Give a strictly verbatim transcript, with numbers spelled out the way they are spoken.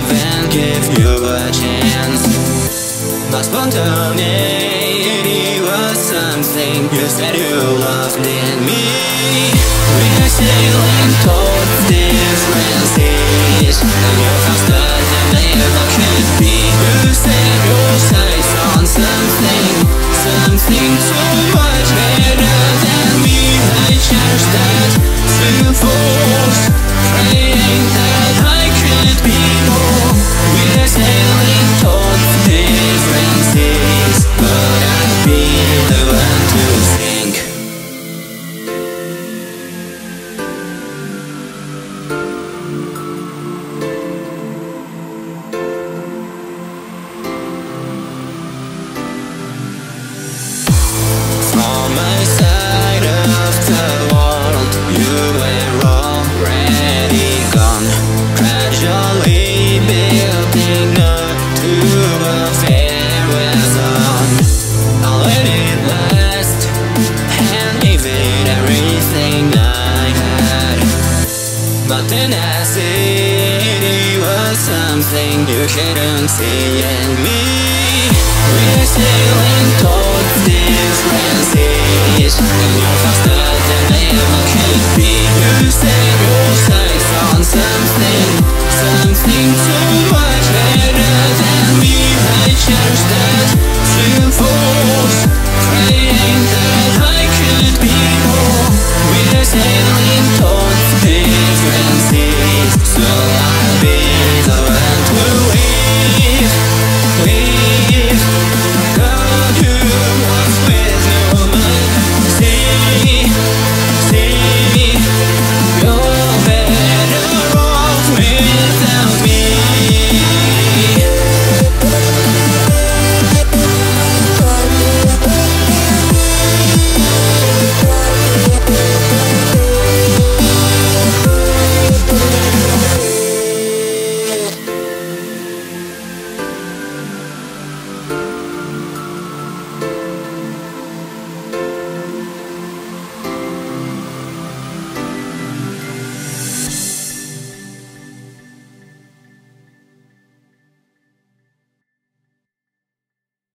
even give you a chance. But spontaneity was something you said you loved in me. We're sailing towards different seas, and you're faster than I ever could be. You set your sights on something, something so much better than me. I cherish that through force, praying that I could be more. We're sailing towards different seas, but I'd be the one to sink. From my side of the world, you were already gone, gradually building up to a farewell song. I'll let it last and give it everything I had. But tenacity was something you couldn't see in me. We're sailing towards different seas, and you're faster than I ever could be. You set your sights on something,